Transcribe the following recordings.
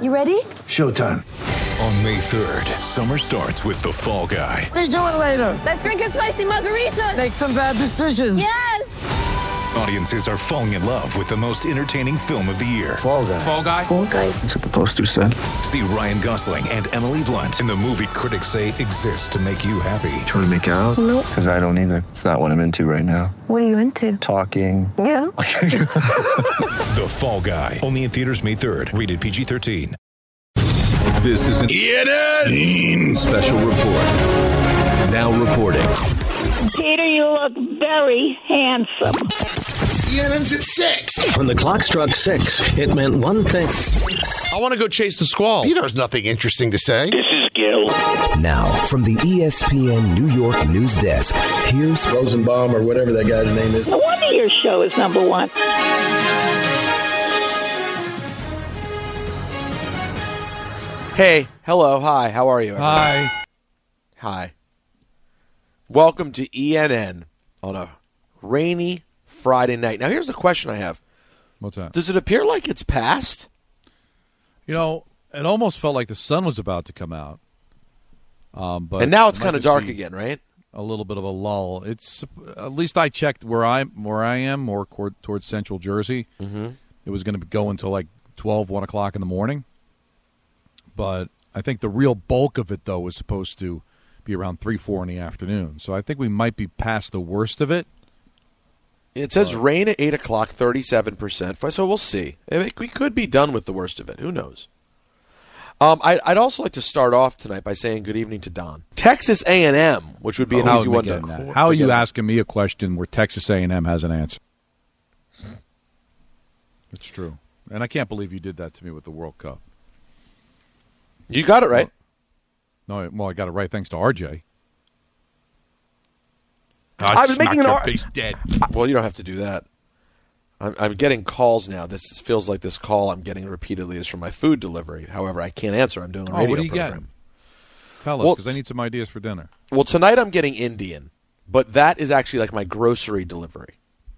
You ready? Showtime. On May 3rd, summer starts with The Fall Guy. Let's do it later. Let's drink a spicy margarita. Make some bad decisions. Yes. Audiences are falling in love with the most entertaining film of the year. Fall Guy. Fall Guy? Fall guy. That's what the poster said. See Ryan Gosling and Emily Blunt in the movie critics say exists to make you happy. Trying to make it out? Nope. Because I don't either. It's not what I'm into right now. What are you into? Talking. Yeah. The Fall Guy. Only in theaters May 3rd. Rated PG-13. This is an ENN special report. Now reporting. Peter, you look very handsome. ENN's at 6. When the clock struck 6, it meant one thing. I want to go chase the squall. Peter has nothing interesting to say. This is Gil. Now, from the ESPN New York news desk, here's Rosenbaum or whatever that guy's name is. No wonder your show is number one. Hey, hello, hi, how are you, everybody? Hi. Welcome to ENN on a rainy Friday night. Now, here's the question I have. What's that? Does it appear like it's past? You know, it almost felt like the sun was about to come out. But And now it's it might kind of just dark be again, right? A little bit of a lull. It's at least I checked where I am, more towards Central Jersey. Mm-hmm. It was going to go until like 1 o'clock in the morning. But I think the real bulk of it, though, was supposed to be around 3, 4 in the afternoon. So I think we might be past the worst of it. It says rain at 8 o'clock, 37%. So we'll see. We could be done with the worst of it. Who knows? I'd also like to start off tonight by saying good evening to Don. Texas A&M, which would be an easy one to... How are you asking me a question where Texas A&M has an answer? It's true. And I can't believe you did that to me with the World Cup. You got it right. Well, I got it right thanks to RJ. I was making your face dead. Well, you don't have to do that. I'm getting calls now. This feels like this call I'm getting repeatedly is from my food delivery. However, I can't answer. I'm doing a radio what are you program. getting? Tell us, because I need some ideas for dinner. Well, tonight I'm getting Indian, but that is actually like my grocery delivery.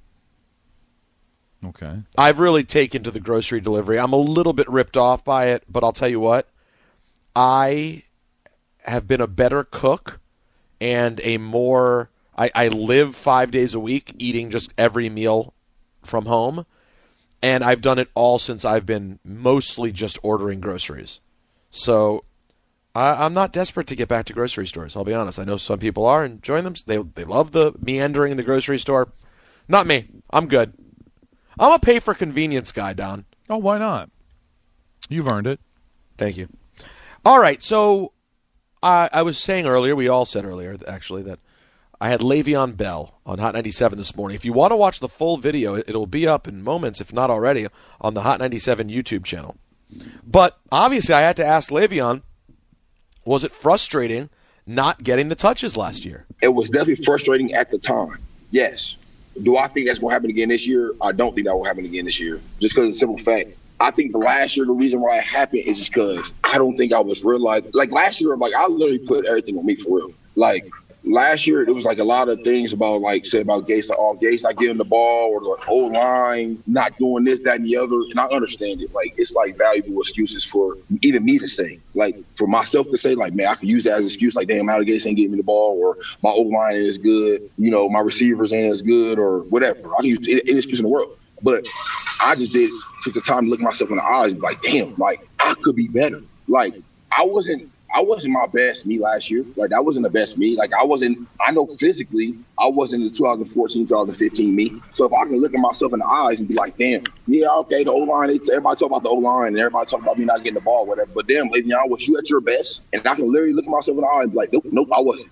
Okay. I've really taken to the grocery delivery. I'm a little bit ripped off by it, but I'll tell you what. I have been a better cook and a more... I live 5 days a week eating just every meal from home, and I've done it all since I've been mostly just ordering groceries. So I'm not desperate to get back to grocery stores, I'll be honest. I know some people are enjoying them. They love the meandering in the grocery store. Not me. I'm good. I'm a pay-for-convenience guy, Don. Oh, why not? You've earned it. Thank you. All right, so I was saying earlier, we all said earlier, actually, that I had Le'Veon Bell on Hot 97 this morning. If you want to watch the full video, it'll be up in moments, if not already, on the Hot 97 YouTube channel. But obviously I had to ask Le'Veon, was it frustrating not getting the touches last year? It was definitely frustrating at the time, yes. Do I think that's going to happen again this year? I don't think that will happen again this year, just because of the simple fact. I think the last year, the reason why it happened is just because I don't think I was realized. Like last year, like I literally put everything on me for real. Like last year, it was like a lot of things about like said about Gase, like Gase not getting the ball or the O-line not doing this, that, and the other. And I understand it. Like it's like valuable excuses for even me to say. Like for myself to say, like man, I can use that as an excuse. Like damn, Adam Gase ain't getting me the ball, or my O-line ain't as good. You know, my receivers ain't as good, or whatever. I can use any excuse in the world. But I just took the time to look myself in the eyes and be like, damn, like I could be better. Like I wasn't my best me last year. Like that wasn't the best me. Like I know physically I wasn't the 2014, 2015 me. So if I can look at myself in the eyes and be like, damn, yeah, okay, the O-line, everybody talk about the O-line and everybody talk about me not getting the ball, whatever. But damn, Le'Veon, was you at your best? And I can literally look at myself in the eye and be like, nope, I wasn't.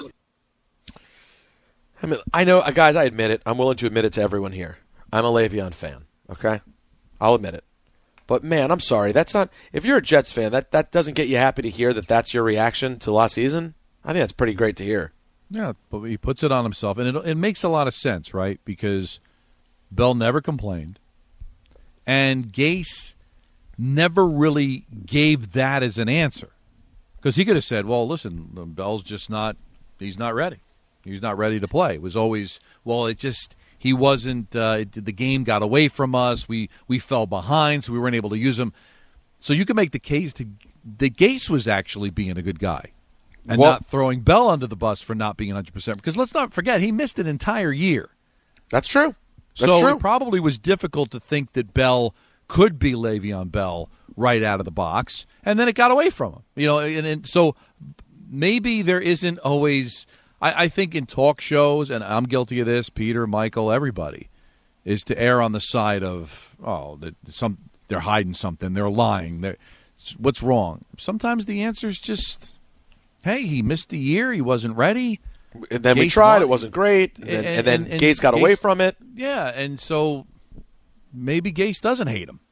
I mean, I know, guys, I admit it. I'm willing to admit it to everyone here. I'm a Le'Veon fan, okay? I'll admit it. But, man, I'm sorry. That's not – if you're a Jets fan, that doesn't get you happy to hear that that's your reaction to last season? I think that's pretty great to hear. Yeah, but he puts it on himself. And it makes a lot of sense, right? Because Bell never complained. And Gase never really gave that as an answer. Because he could have said, well, listen, Bell's just not – he's not ready. He's not ready to play. It was always, well, it just – he wasn't the game got away from us. We fell behind, so we weren't able to use him. So you can make the case that Gase was actually being a good guy and not throwing Bell under the bus for not being 100%. Because let's not forget, he missed an entire year. That's true. It probably was difficult to think that Bell could be Le'Veon Bell right out of the box, and then it got away from him. And so maybe there isn't always – I think in talk shows, and I'm guilty of this, Peter, Michael, everybody, is to err on the side of, they're hiding something, they're lying, what's wrong? Sometimes the answer is just, hey, he missed a year, he wasn't ready. And then we tried, it wasn't great, and then Gase got away from it. Yeah, and so maybe Gase doesn't hate him.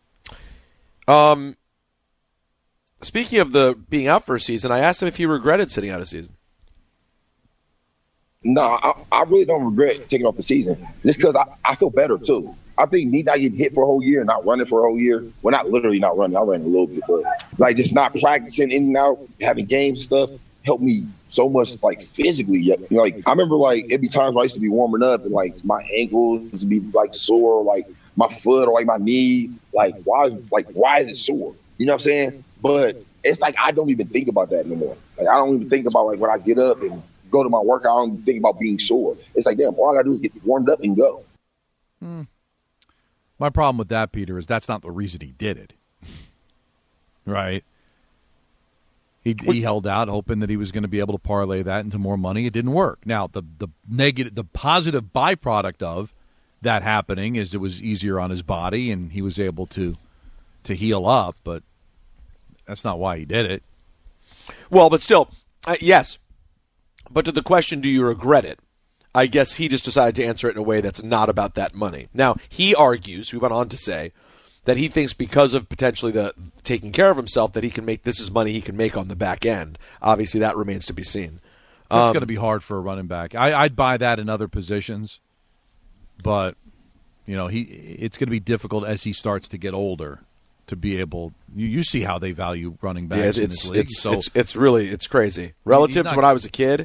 Speaking of the being out for a season, I asked him if he regretted sitting out a season. No, I really don't regret taking off the season. Just because I feel better, too. I think me not getting hit for a whole year and not running for a whole year. Well, not literally not running. I ran a little bit. But, just not practicing in and out, having games and stuff, helped me so much, physically. I remember, it'd be times where I used to be warming up and, my ankles would be, sore, my foot or, my knee. Why is it sore? You know what I'm saying? But it's I don't even think about that anymore. I don't even think about, when I get up and go to my workout, I don't even think about being sore. It's damn, all I got to do is get warmed up and go. My problem with that, Peter, is that's not the reason he did it. Right? He held out, hoping that he was going to be able to parlay that into more money. It didn't work. Now, the positive byproduct of that happening is it was easier on his body, and he was able to heal up, but that's not why he did it. Well, but still, yes. But to the question, do you regret it? I guess he just decided to answer it in a way that's not about that money. Now, he argues, we went on to say, that he thinks because of potentially the taking care of himself that he can make this is money he can make on the back end. Obviously, that remains to be seen. It's going to be hard for a running back. I'd buy that in other positions, but it's going to be difficult as he starts to get older to be able. You see how they value running backs in this league. It's crazy relative to when I was a kid.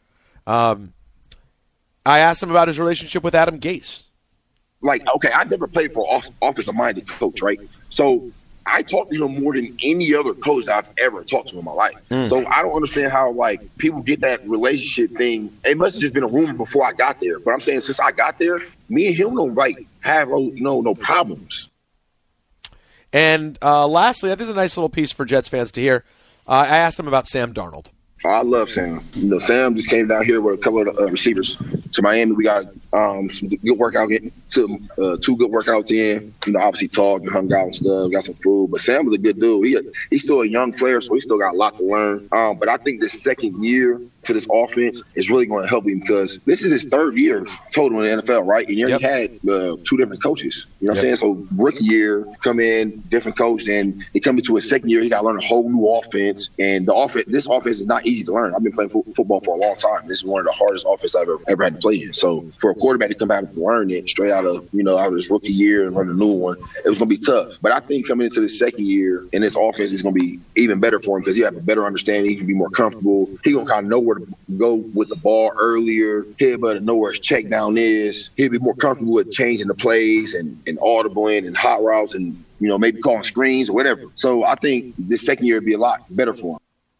I asked him about his relationship with Adam Gase. I never played for an offensive-minded coach, right? So I talked to him more than any other coach I've ever talked to in my life. So I don't understand how, people get that relationship thing. It must have just been a rumor before I got there. But I'm saying since I got there, me and him don't, have no problems. And lastly, this is a nice little piece for Jets fans to hear. I asked him about Sam Darnold. I love Sam. Sam just came down here with a couple of receivers to Miami. We got some good workout, two good workouts in. Obviously talked and hung out and stuff. Got some food. But Sam was a good dude. He's still a young player, so he still got a lot to learn. But I think this second year to this offense is really going to help him because this is his third year total in the NFL, right? And he already had two different coaches. You know what I'm saying? So rookie year, come in, different coach, and he come into his second year, he got to learn a whole new offense. And this offense is not easy to learn. I've been playing football for a long time. This is one of the hardest offenses I've ever had to play in. So for a quarterback to come back and learn it straight out of his rookie year and run a new one, it was going to be tough. But I think coming into the second year and this offense is going to be even better for him because he have a better understanding. He can be more comfortable. He going to kind of know where to go with the ball earlier. He'll be able to know where his check down is. He'll be more comfortable with changing the plays and audibling and hot routes and, maybe calling screens or whatever. So I think this second year would be a lot better for him.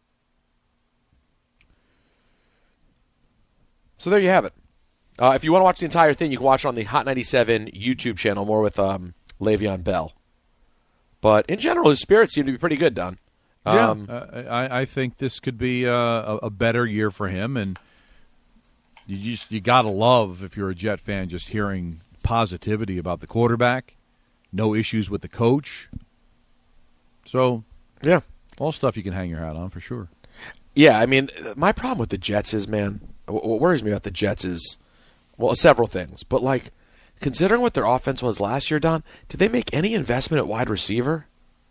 So there you have it. If you want to watch the entire thing, you can watch it on the Hot 97 YouTube channel, more with Le'Veon Bell. But in general, his spirits seem to be pretty good, Don. I think this could be a better year for him, and you gotta love, if you're a Jet fan, just hearing positivity about the quarterback, no issues with the coach. So yeah, all stuff you can hang your hat on for sure. Yeah, I mean, my problem with the Jets is, man, what worries me about the Jets is, well, several things, but considering what their offense was last year, Don, did they make any investment at wide receiver?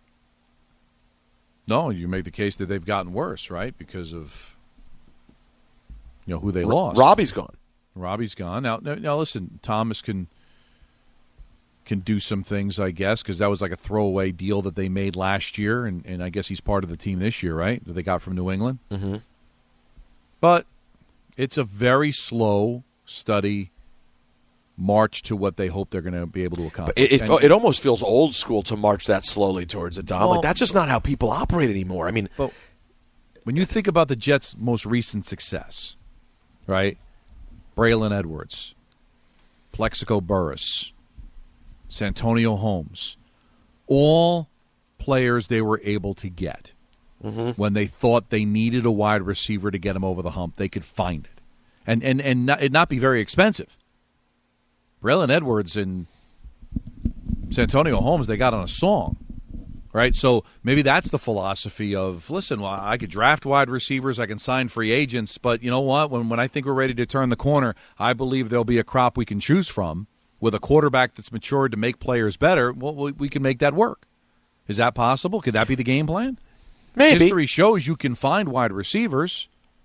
No, you make the case that they've gotten worse, right? Because of who they lost. Robbie's gone. Now listen, Thomas can do some things, I guess, because that was like a throwaway deal that they made last year, and I guess he's part of the team this year, right? That they got from New England. Mm-hmm. But it's a very slow, steady march to what they hope they're going to be able to accomplish. It almost feels old school to march that slowly towards it, Dom. Well, that's just not how people operate anymore. I mean, but when you think about the Jets' most recent success, right? Braylon Edwards, Plexico Burress, Santonio Holmes, all players they were able to get. When they thought they needed a wide receiver to get them over the hump, they could find it. And it not be very expensive. Braylon Edwards and Santonio Holmes, they got on a song, right? So maybe that's the philosophy of, listen, well, I could draft wide receivers, I can sign free agents, but you know what? When I think we're ready to turn the corner, I believe there'll be a crop we can choose from with a quarterback that's matured to make players better. Well, we can make that work. Is that possible? Could that be the game plan? Maybe. History shows you can find wide receivers.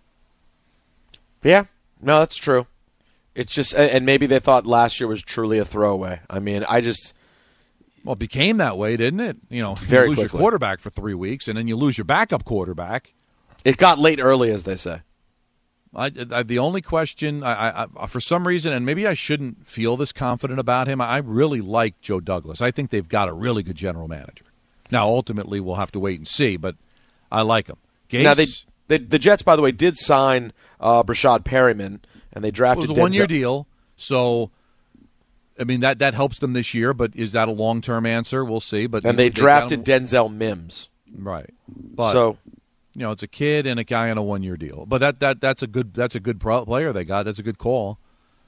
Yeah, no, that's true. It's just, and maybe they thought last year was truly a throwaway. I mean, well, it became that way, didn't it? You know, very you lose quickly. Your quarterback for 3 weeks, and then you lose your backup quarterback. It got late early, as they say. The only question, I for some reason, and maybe I shouldn't feel this confident about him, I really like Joe Douglas. I think they've got a really good general manager. Now, ultimately, we'll have to wait and see, but I like him. Gase, Now, the Jets, by the way, did sign Brashad Perryman, and they drafted it was a one-year deal, so I mean that helps them this year. But is that a long-term answer? We'll see. But and they drafted Denzel Mims, right? But so it's a kid and a guy on a one-year deal. But that's a good player they got. That's a good call.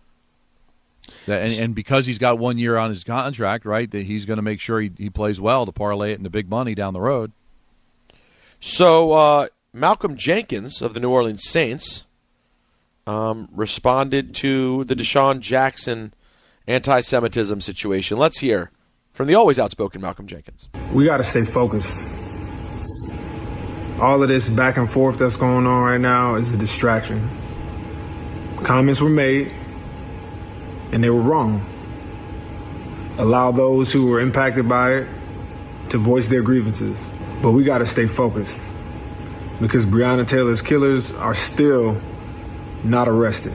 And because he's got 1 year on his contract, right? That he's going to make sure he plays well to parlay it into big money down the road. So Malcolm Jenkins of the New Orleans Saints responded to the Deshaun Jackson anti-Semitism situation. Let's hear from the always outspoken Malcolm Jenkins. We got to stay focused. All of this back and forth that's going on right now is a distraction. Comments were made, and they were wrong. Allow those who were impacted by it to voice their grievances. But we got to stay focused because Breonna Taylor's killers are still not arrested.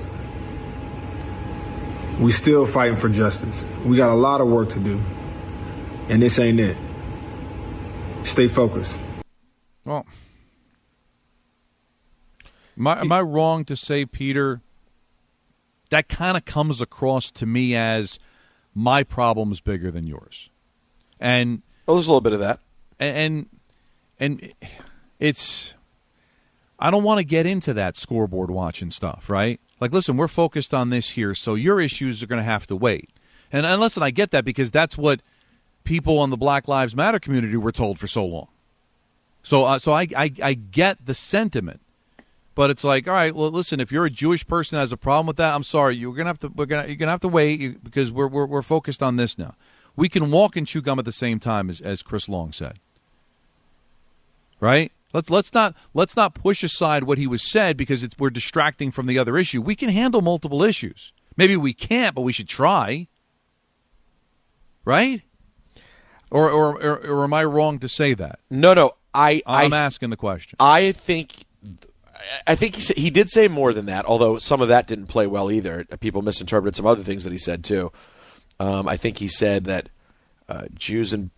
We still fighting for justice. We got a lot of work to do, and this ain't it. Stay focused. Well, am I wrong to say, Peter, that kind of comes across to me as my problem's bigger than yours? And there's a little bit of that. And it's, I don't want to get into that scoreboard watching stuff, right? Like, listen, we're focused on this here, so your issues are going to have to wait. And listen, I get that because that's what people on the Black Lives Matter community were told for so long. So I get the sentiment, but it's like, all right, well, listen, if you're a Jewish person that has a problem with that, I'm sorry, you're gonna have to wait because we're focused on this now. We can walk and chew gum at the same time, as Chris Long said. Right? Let's not push aside what he was said because we're distracting from the other issue. We can handle multiple issues. Maybe we can't, but we should try. Right? Or am I wrong to say that? No. I'm asking the question. I think he did say more than that, although some of that didn't play well either. People misinterpreted some other things that he said too. I think he said that Jews and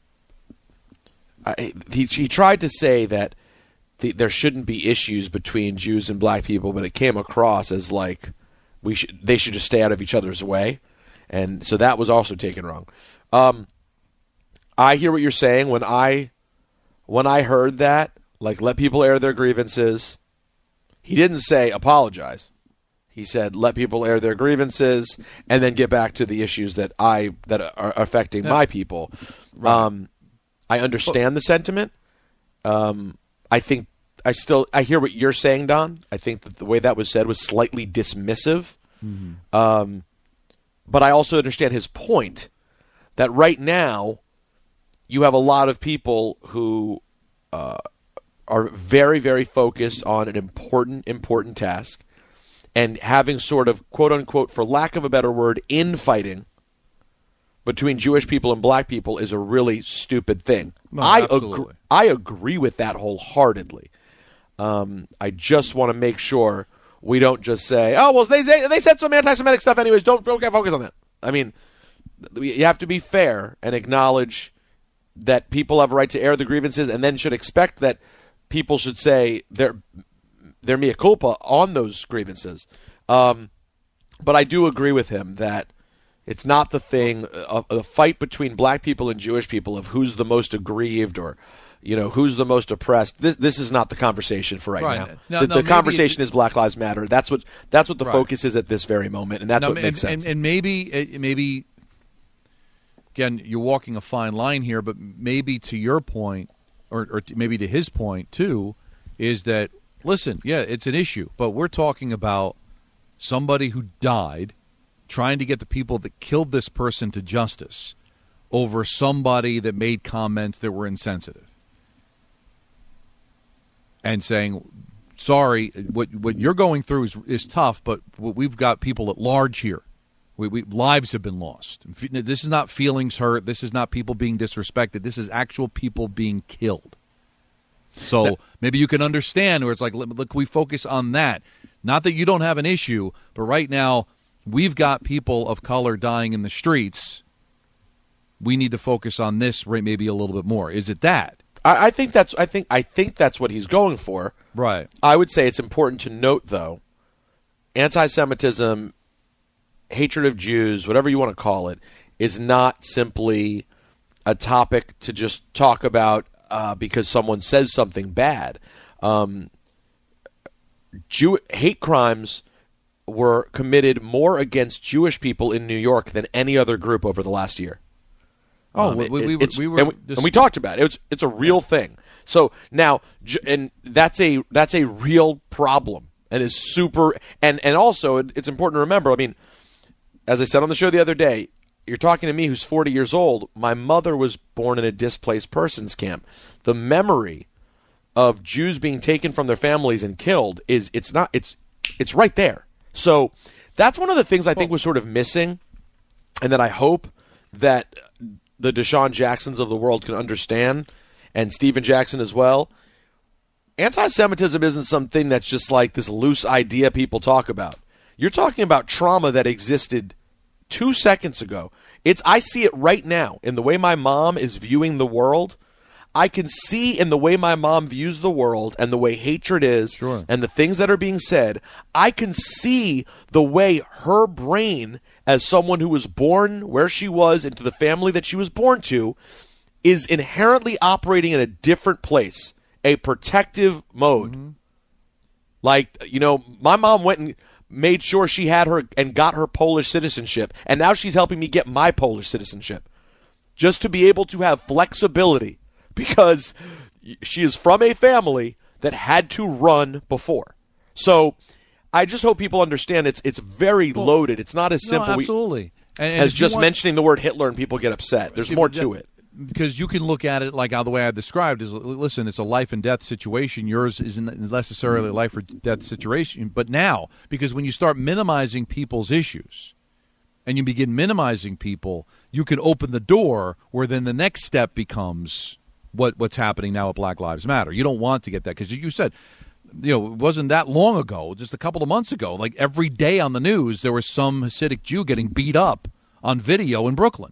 he tried to say that there shouldn't be issues between Jews and black people, but it came across as like they should just stay out of each other's way, and so that was also taken wrong. I hear what you're saying. When I heard that, like, let people air their grievances, he didn't say apologize. He said let people air their grievances and then get back to the issues that are affecting my people. Right. I understand the sentiment. I think I hear what you're saying, Don. I think that the way that was said was slightly dismissive. Mm-hmm. But I also understand his point that right now you have a lot of people who are very, very focused on an important task, and having sort of, quote unquote, for lack of a better word, infighting between Jewish people and black people is a really stupid thing. No, I agree with that wholeheartedly. I just want to make sure we don't just say, oh, well, they said some anti-Semitic stuff anyways, don't get focused on that. I mean, you have to be fair and acknowledge that people have a right to air the grievances, and then should expect that people should say their mea culpa on those grievances. But I do agree with him that it's not the thing of the fight between black people and Jewish people of who's the most aggrieved or, who's the most oppressed. This is not the conversation for right now. The conversation is Black Lives Matter. That's what the focus is at this very moment, and that's what makes sense. And maybe again, you're walking a fine line here, but maybe to your point, or maybe to his point too, is that listen, yeah, it's an issue, but we're talking about somebody who died, trying to get the people that killed this person to justice over somebody that made comments that were insensitive. And saying, sorry, what you're going through is tough, but we've got people at large here. Lives have been lost. This is not feelings hurt. This is not people being disrespected. This is actual people being killed. So maybe you can understand where it's like, look, we focus on that. Not that you don't have an issue, but right now we've got people of color dying in the streets. We need to focus on this maybe a little bit more. Is it that? I think that's what he's going for. Right. I would say it's important to note, though, anti-Semitism, hatred of Jews, whatever you want to call it, is not simply a topic to just talk about because someone says something bad. Hate crimes were committed more against Jewish people in New York than any other group over the last year. We talked about it. It's a real thing. So now, and that's a real problem, and is super. And also, it's important to remember. I mean, as I said on the show the other day, you're talking to me, who's 40 years old. My mother was born in a displaced persons camp. The memory of Jews being taken from their families and killed it's right there. So that's one of the things I think was sort of missing, and that I hope that the Deshaun Jacksons of the world can understand, and Steven Jackson as well. Anti-Semitism isn't something that's just like this loose idea people talk about. You're talking about trauma that existed 2 seconds ago. I see it right now in the way my mom is viewing the world. I can see in the way my mom views the world and the way hatred is, sure, and the things that are being said. I can see the way her brain, as someone who was born where she was into the family that she was born to, is inherently operating in a different place, a protective mode. Mm-hmm. Like, my mom went and made sure she had her and got her Polish citizenship, and now she's helping me get my Polish citizenship, just to be able to have flexibility, because she is from a family that had to run before. So I just hope people understand it's very loaded. It's not as simple absolutely. as just mentioning the word Hitler and people get upset. There's more to it. Because you can look at it like how the way I described is, listen, it's a life and death situation. Yours isn't necessarily a life or death situation. But now, because when you start minimizing people's issues and you begin minimizing people, you can open the door where then the next step becomes what's happening now at Black Lives Matter. You don't want to get that, because you said, it wasn't that long ago, just a couple of months ago, like every day on the news there was some Hasidic Jew getting beat up on video in Brooklyn.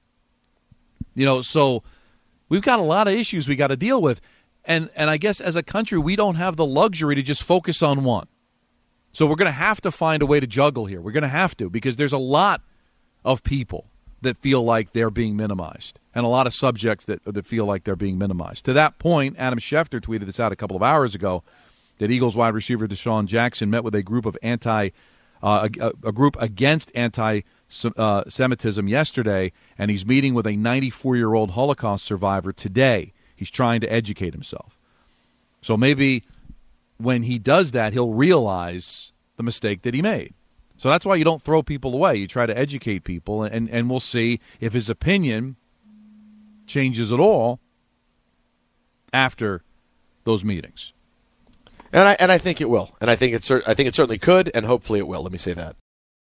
So we've got a lot of issues we got to deal with. And I guess as a country, we don't have the luxury to just focus on one. So we're going to have to find a way to juggle here. We're going to have to, because there's a lot of people that feel like they're being minimized, and a lot of subjects that feel like they're being minimized. To that point, Adam Schefter tweeted this out a couple of hours ago, that Eagles wide receiver Deshaun Jackson met with a group of a group against anti-Semitism yesterday, and he's meeting with a 94-year-old Holocaust survivor today. He's trying to educate himself. So maybe when he does that, he'll realize the mistake that he made. So that's why you don't throw people away. You try to educate people, and we'll see if his opinion changes at all after those meetings. And I think it will. And I think it certainly could, and hopefully it will. Let me say that.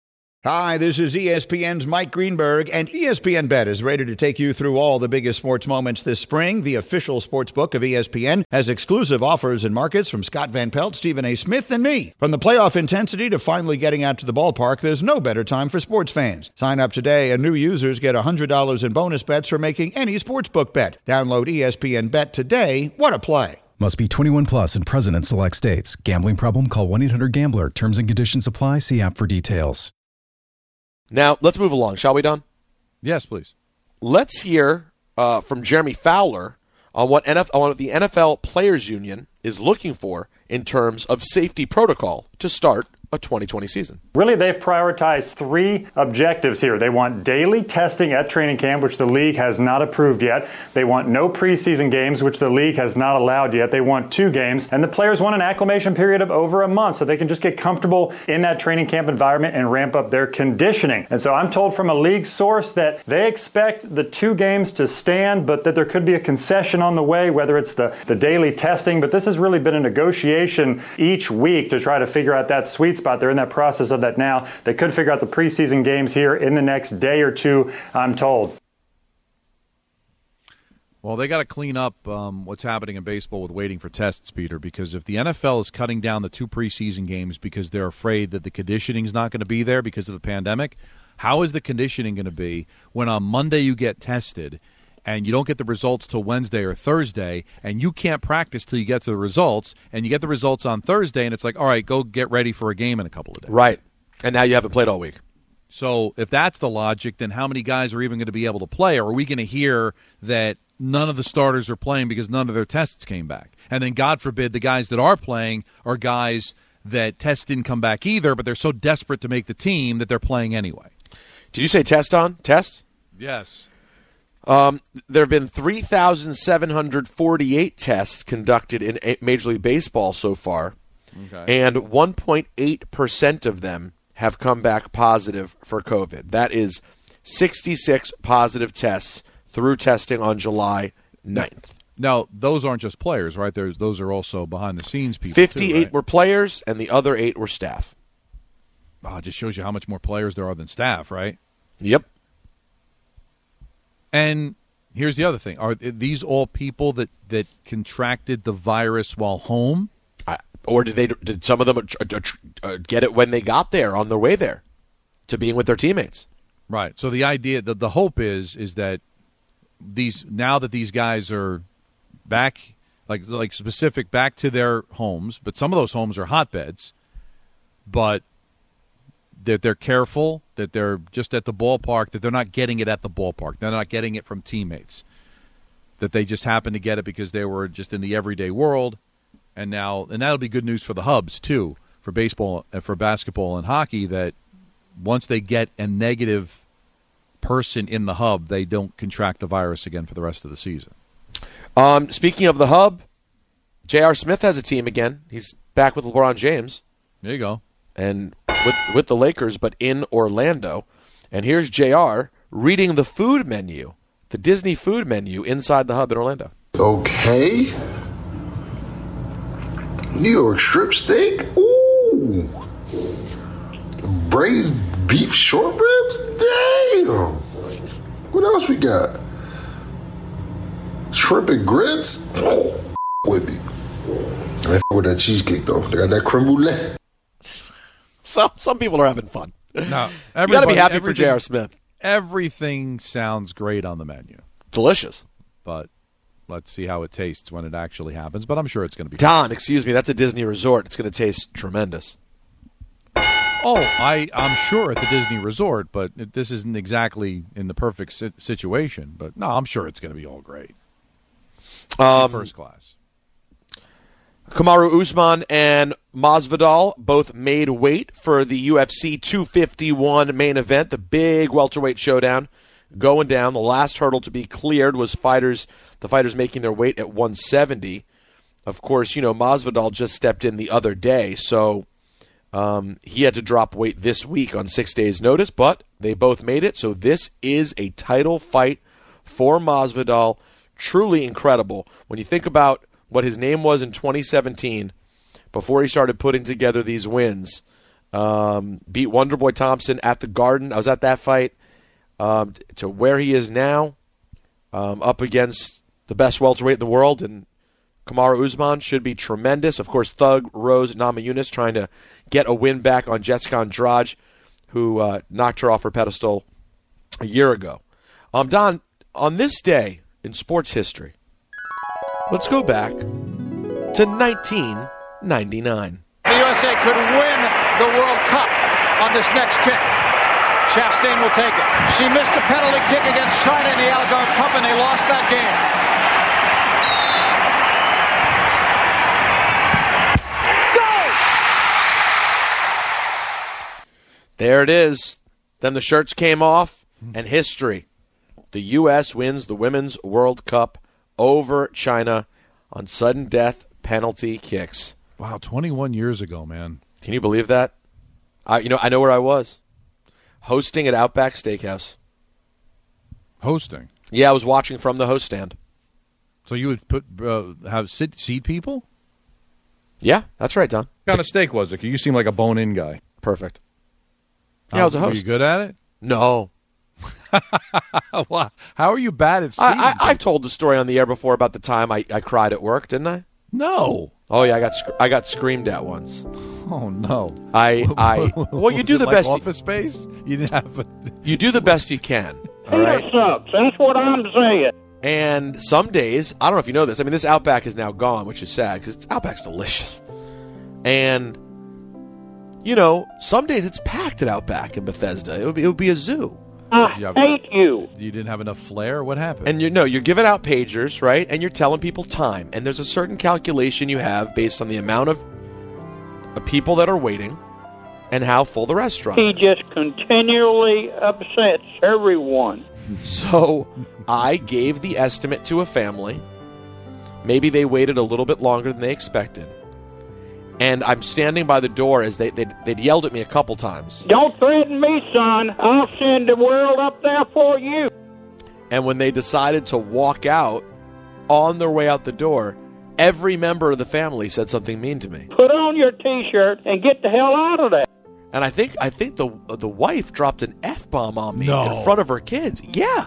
Hi, this is ESPN's Mike Greenberg, and ESPN Bet is ready to take you through all the biggest sports moments this spring. The official sports book of ESPN has exclusive offers and markets from Scott Van Pelt, Stephen A. Smith, and me. From the playoff intensity to finally getting out to the ballpark, there's no better time for sports fans. Sign up today, and new users get $100 in bonus bets for making any sportsbook bet. Download ESPN Bet today. What a play. Must be 21 plus and present in select states. Gambling problem? Call 1-800-GAMBLER. Terms and conditions apply. See app for details. Now, let's move along, shall we, Don? Yes, please. Let's hear from Jeremy Fowler on what the NFL Players Union is looking for in terms of safety protocol to start a 2020 season. Really, they've prioritized three objectives here. They want daily testing at training camp, which the league has not approved yet. They want no preseason games, which the league has not allowed yet. They want 2 games. And the players want an acclimation period of over a month so they can just get comfortable in that training camp environment and ramp up their conditioning. And so I'm told from a league source that they expect the 2 games to stand, but that there could be a concession on the way, whether it's the daily testing. But this has really been a negotiation each week to try to figure out that sweet spot. They're in that process of that now. They could figure out the preseason games here in the next day or 2, I'm told. Well, they got to clean up what's happening in baseball with waiting for tests, Peter, because if the NFL is cutting down the 2 preseason games because they're afraid that the conditioning is not going to be there because of the pandemic, how is the conditioning going to be when on Monday you get tested and you don't get the results till Wednesday or Thursday, and you can't practice till you get to the results, and you get the results on Thursday, and it's like, all right, go get ready for a game in a couple of days. Right. And now you haven't played all week. So if that's the logic, then how many guys are even going to be able to play? Or are we going to hear that none of the starters are playing because none of their tests came back? And then, God forbid, the guys that are playing are guys that tests didn't come back either, but they're so desperate to make the team that they're playing anyway. Did you say test on? Test? Yes. There have been 3,748 tests conducted in Major League Baseball so far, and 1.8% of them have come back positive for COVID. That is 66 positive tests through testing on July 9th. Now, those aren't just players, right? Those are also behind-the-scenes people, 58 too, right? were players, and the other 8 were staff. Oh, it just shows you how much more players there are than staff, right? Yep. And here's the other thing. Are these all people that contracted the virus while home? Or did some of them get it when they got there, on their way there, to being with their teammates? Right. So the idea, the hope is that now that these guys are back, like specific, back to their homes, but some of those homes are hotbeds, but that they're careful, that they're just at the ballpark, that they're not getting it at the ballpark. They're not getting it from teammates, that they just happen to get it because they were just in the everyday world. And that'll be good news for the hubs, too, for baseball, for basketball and hockey, that once they get a negative person in the hub, they don't contract the virus again for the rest of the season. Speaking of the hub, J.R. Smith has a team again. He's back with LeBron James. There you go. And with the Lakers, but in Orlando. And here's JR reading the food menu, the Disney food menu inside the hub in Orlando. Okay. New York strip steak. Ooh. Braised beef short ribs. Damn. What else we got? Shrimp and grits. With me. I f with that cheesecake though. They got that creme brulee. So some people are having fun. No, you got to be happy for J.R. Smith. Everything sounds great on the menu. Delicious. But let's see how it tastes when it actually happens. But I'm sure it's going to be Don, excuse me, that's a Disney resort. It's going to taste tremendous. Oh, I'm sure at the Disney resort, but this isn't exactly in the perfect situation. But no, I'm sure it's going to be all great. First class. Kamaru Usman and Masvidal both made weight for the UFC 251 main event, the big welterweight showdown going down. The last hurdle to be cleared was the fighters making their weight at 170. Of course, Masvidal just stepped in the other day, so he had to drop weight this week on 6 days' notice, but they both made it, so this is a title fight for Masvidal. Truly incredible. When you think about what his name was in 2017, before he started putting together these wins, beat Wonderboy Thompson at the Garden. I was at that fight. To where he is now, up against the best welterweight in the world, and Kamaru Usman should be tremendous. Of course, Thug Rose Namajunas trying to get a win back on Jessica Andrade, who knocked her off her pedestal a year ago. Don, on this day in sports history, let's go back to 1999. The USA could win the World Cup on this next kick. Chastain will take it. She missed a penalty kick against China in the Algarve Cup, and they lost that game. There it is. Then the shirts came off, and history. The U.S. wins the Women's World Cup over China on sudden death penalty kicks. Wow, 21 years ago, man. Can you believe that? I know where I was. Hosting at Outback Steakhouse. Hosting? Yeah, I was watching from the host stand. So you would have seat people? Yeah, that's right, Don. What kind of steak was it? You seem like a bone-in guy. Perfect. Yeah, I was a host. Were you good at it? No. Wow. How are you bad at seating? I've told the story on the air before about the time I cried at work, didn't I? No. Oh yeah, I got screamed at once. Oh no. Well, you do the best. Office Space? You didn't have. You do the best you can. All Fear right. sucks. That's what I'm saying. And some days, I don't know if you know this. I mean, this Outback is now gone, which is sad because Outback's delicious. And some days it's packed at Outback in Bethesda. It would be a zoo. I hate you. You didn't have enough flair? What happened? And you're giving out pagers, right? And you're telling people time. And there's a certain calculation you have based on the amount of people that are waiting and how full the restaurant is. He just continually upsets everyone. So I gave the estimate to a family. Maybe they waited a little bit longer than they expected. And I'm standing by the door as they'd yelled at me a couple times. Don't threaten me, son. I'll send the world up there for you. And when they decided to walk out, on their way out the door, every member of the family said something mean to me. Put on your T-shirt and get the hell out of there. And I think the wife dropped an F-bomb on me No. in front of her kids. Yeah.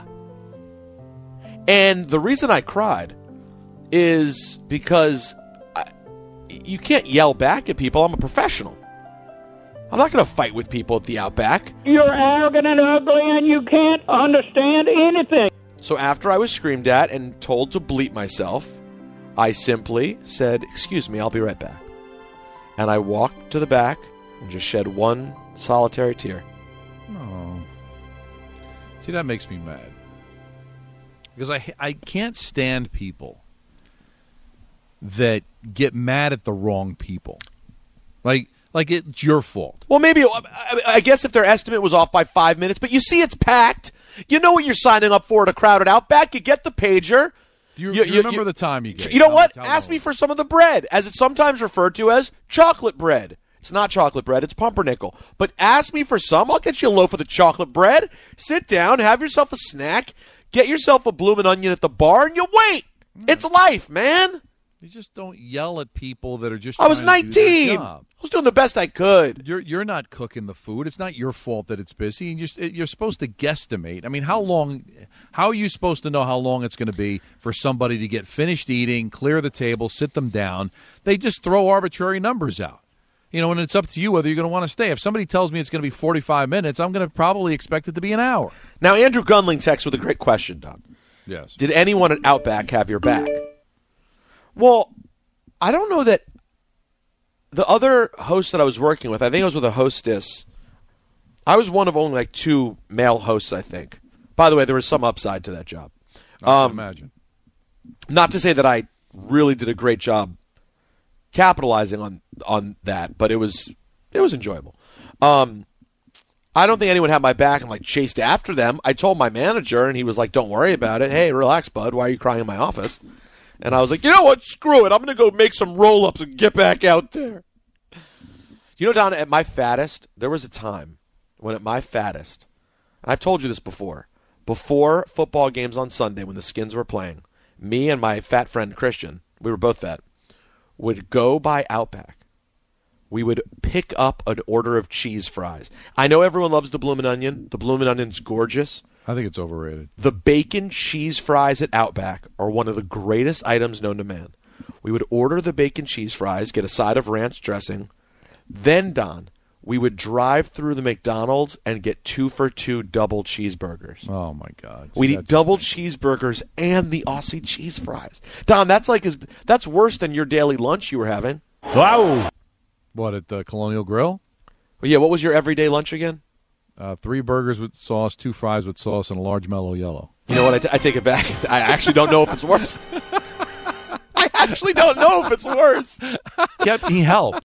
And the reason I cried is because you can't yell back at people. I'm a professional. I'm not going to fight with people at the Outback. You're arrogant and ugly and you can't understand anything. So after I was screamed at and told to bleep myself, I simply said, "Excuse me, I'll be right back." And I walked to the back and just shed one solitary tear. Oh. See, that makes me mad. Because I can't stand people that get mad at the wrong people. Like it's your fault. Well, maybe, I guess if their estimate was off by 5 minutes, but you see it's packed. You know what you're signing up for at a crowded Outback. You get the pager. Do you remember the time you gave? You know what? Ask me for some of the bread, as it's sometimes referred to as chocolate bread. It's not chocolate bread, it's pumpernickel. But ask me for some. I'll get you a loaf of the chocolate bread. Sit down, have yourself a snack, get yourself a bloomin' onion at the bar, and you wait. It's life, man. You just don't yell at people that are just I was trying to do their 19. job. I was doing the best I could. You're not cooking the food. It's not your fault that it's busy. And you're supposed to guesstimate. I mean, how are you supposed to know how long it's going to be for somebody to get finished eating, clear the table, sit them down? They just throw arbitrary numbers out. And it's up to you whether you're going to want to stay. If somebody tells me it's going to be 45 minutes, I'm going to probably expect it to be an hour. Now, Andrew Gunling texts with a great question, Don. Yes. Did anyone at Outback have your back? Well, I don't know that the other host that I was working with, I think I was with a hostess. I was one of only like 2 male hosts, I think. By the way, there was some upside to that job. I can imagine. Not to say that I really did a great job capitalizing on that, but it was enjoyable. I don't think anyone had my back and chased after them. I told my manager, and he was like, "Don't worry about it. Hey, relax, bud. Why are you crying in my office?" And I was like, "You know what? Screw it. I'm going to go make some roll-ups and get back out there." Don, at my fattest, there was a time when at my fattest, and I've told you this before football games on Sunday when the Skins were playing, me and my fat friend Christian, we were both fat, would go by Outback. We would pick up an order of cheese fries. I know everyone loves the Bloomin' Onion. The Bloomin' Onion's gorgeous. I think it's overrated. The bacon cheese fries at Outback are one of the greatest items known to man. We would order the bacon cheese fries, get a side of ranch dressing. Then, Don, we would drive through the McDonald's and get 2-for-2 double cheeseburgers. Oh, my God. We'd eat double cheeseburgers and the Aussie cheese fries. Don, that's worse than your daily lunch you were having. Wow. What, at the Colonial Grill? Well, yeah, what was your everyday lunch again? 3 burgers with sauce, 2 fries with sauce, and a large Mellow Yellow. You know what? I take it back. I actually don't know if it's worse. I actually don't know if it's worse. Get me help.